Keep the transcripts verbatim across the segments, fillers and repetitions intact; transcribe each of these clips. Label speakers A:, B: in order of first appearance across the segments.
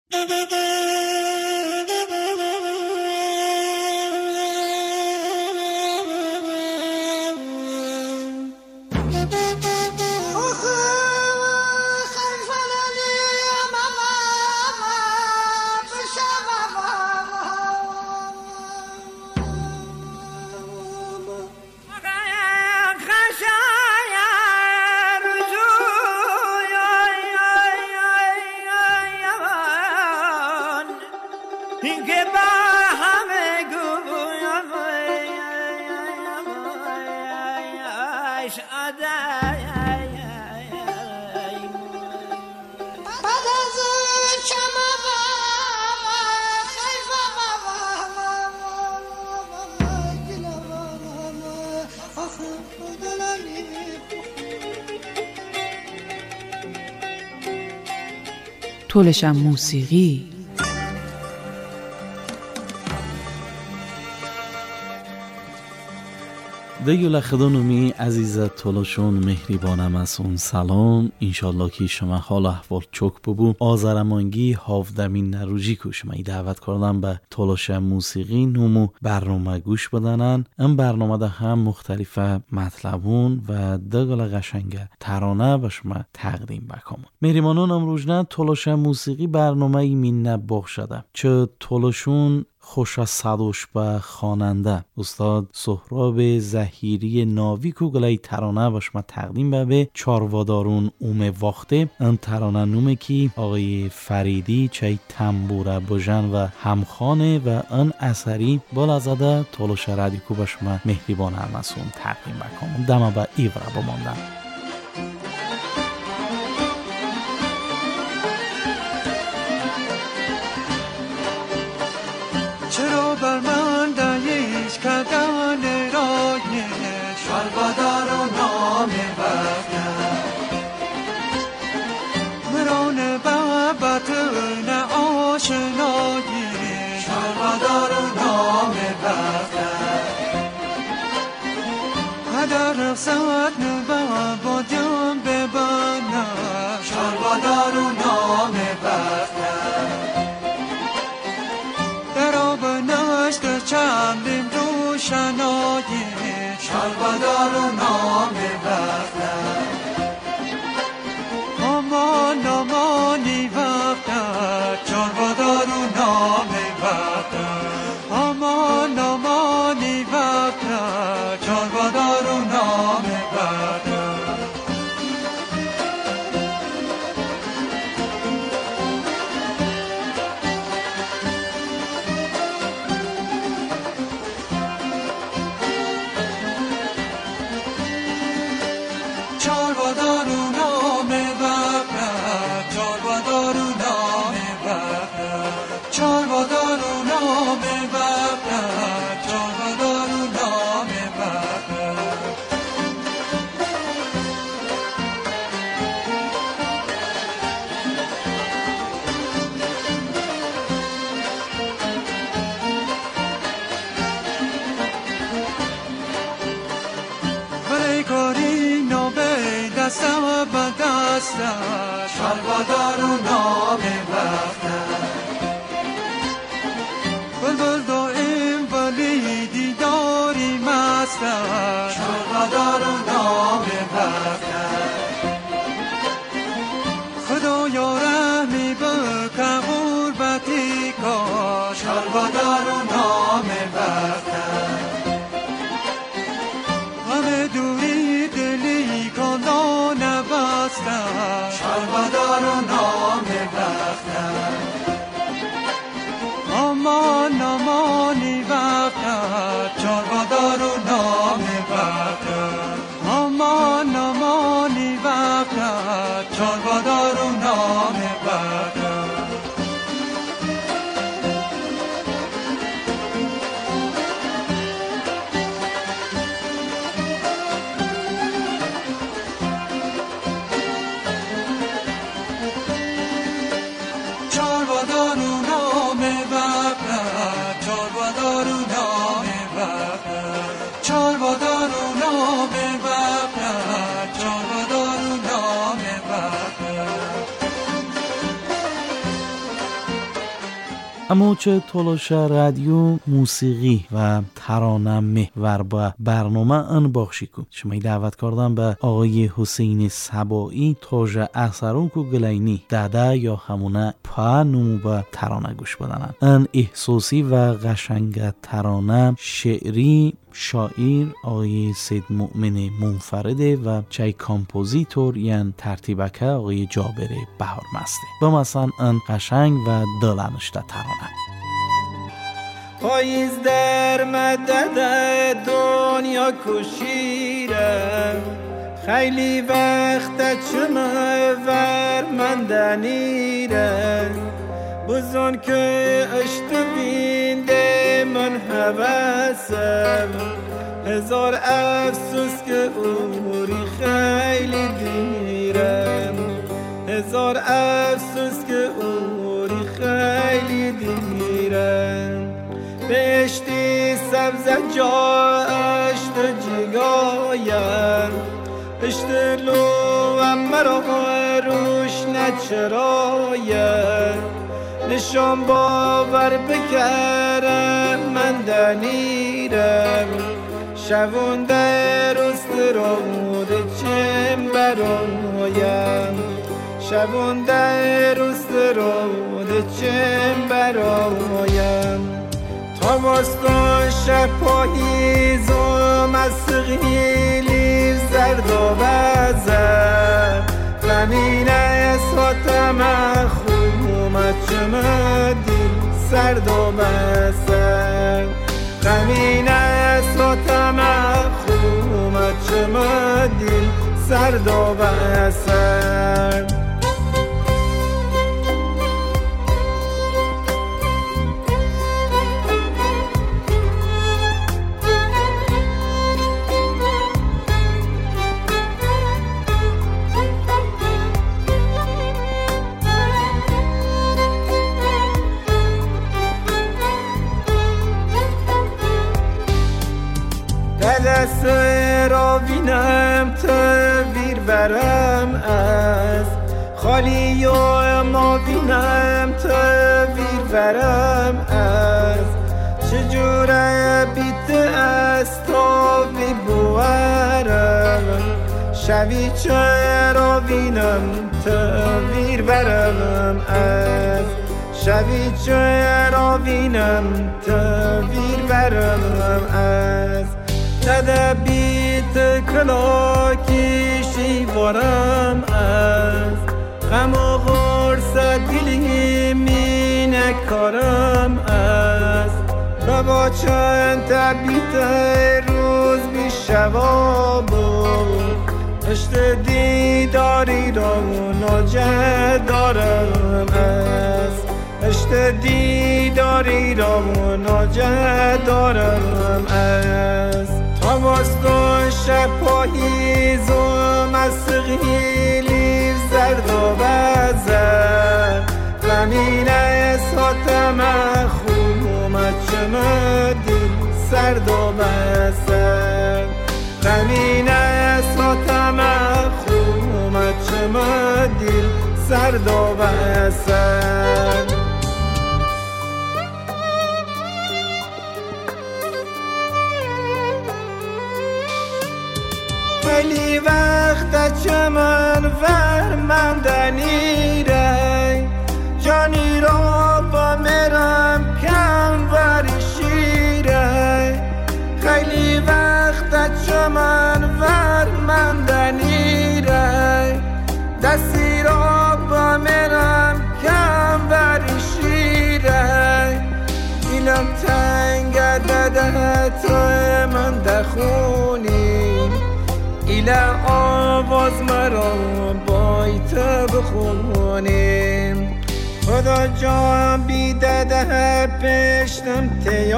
A: تولشم موسیقی
B: دیگه خدانومی عزیزت تولشون مهریبانم از اون سلام انشالله که شما حال احوال چوک ببو آزرمانگی هافدمین نروژی که شما ای دعوت کردم به تولشم موسیقی نومو برنامه گوش بدنن این برنامه ده هم مختلف مطلبون و دیگه قشنگه ترانه به شما تقدیم بکنم مهریمانان امروزنه تولشم موسیقی برنامه ای من نباخ شده چه تولشون خوش از صدوش به خواننده استاد سهراب زهیری ناوی که گلای ترانه باش ما تقدیم به به چاروادارون اوم وقته ان ترانه نومه کی آقای فریدی چای تنبوره بجن و همخانه و ان اثری بالازده تولش رادیو باش ما مهریبان همسون تقدیم بکنم دم با ایورا بماندن
C: بر من دایش کدان رای شالبادار و نام بختم مران بابتون آشنایی شالبادار و نام بختم هدر رفصت نبا با جان ببانم شالبادار و نام بختم چندیم روشنایی شالبادار و نام بختم امان امانی وقتت شالبادار و نام بختم امان امانی وقتت شالبادار و نام بختم شالبادار و نام بختم بلبل دائم ولی دیداری مستم شالبادار و نام بختم خدایا رحمی بکن غربتی کن شالبادار و نام بختم همه دوری دلی کندان بستم شالبادار و نام
B: اما چه تلاشه رادیو موسیقی و ترانه محور با برنامه ان بخشی کو شما دعوت کردم به آقای حسین سبایی تاج اثرون کو گلینی داده یا همونه پا نمو با ترانه گوش بدنن ان احساسی و قشنگ ترانه شعری شاعر آقای سید مؤمن منفرده و چای کامپوزیتور یعنی ترتیبکه آقای جابر بهارمسته با مثلا ان قشنگ و دلنشته ترانه.
A: پاییز در مدد دنیا کشیره خیلی وقت چمه ورمندنیره بزن که اشتبینده من حواسم هزار افسوس که عمری خیلی دیرم هزار افسوس که عمری خیلی دیرم بهشتی سبز جا اشت جگایم اشت لو مرا روش نچرایم نشان باور بکرم من دنیرم شونده روست رود چم برایم شونده روست رود چم برایم تابستان شب پاییزم از سقیلی زرد و بزر زمینه ساتم خومت چمه دل سرد و بزر زمینه ساتم خومت چمه دل سرد و بزر دست را بینم تبیر برم از خالی و ما بینم تبیر برم از چجوره بیت از تا بی بوارم شبی چرا بینم تبیر برم از شبی چرا بینم تبیر برم از تدبیت کلاکیشی بارم از غم و غرص دلی می نکارم از بابا چند تبیت روز بی شواب اشت دیداری را ناجه دارم از اشت دیداری را ناجه دارم از تابستان شب پاییزم از سقیلی زرد و بزر زمینه ساتم خومت چمه دل سرد و بزر زمینه ساتم خومت چمه دل سرد و بزر خیلی وقت چمن ورمندنی رای جانی را با مرم کم وریشی رای خیلی وقت چمن ورمندنی رای دستی را با مرم کم وریشی رای دیلم تنگ داده تو من دخونی ایله آواز مرا بایت بخونیم خدا جان بیدده پشتم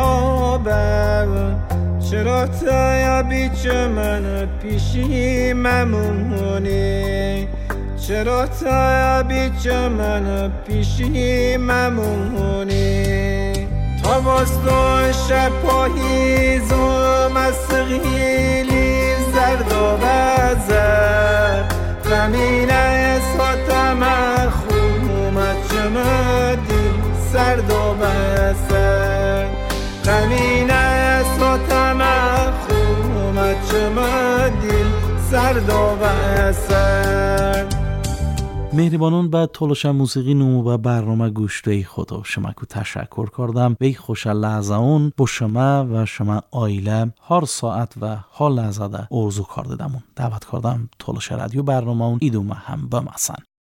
A: تیابم چرا تیابی چه من پیشی ممونی چرا تیابی چه من پیشی ممونی تابستان شب پاییزم از سقیلی زرد و بزر زمینه ساتم خومت چمه دل زرد و بسر قمینه سوتم خومت چما دیل زرد و بسر.
B: مهربانان به تلاشم موسیقی نمو و برنامه گوشته خدا شما کو تشکر کردم. وی خوش لحظه اون با شما و شما آیله هر ساعت و هر لحظه ده ارزو کردمون دعوت کردم تلاش رادیو برنامه اون ایدومه هم بمسن.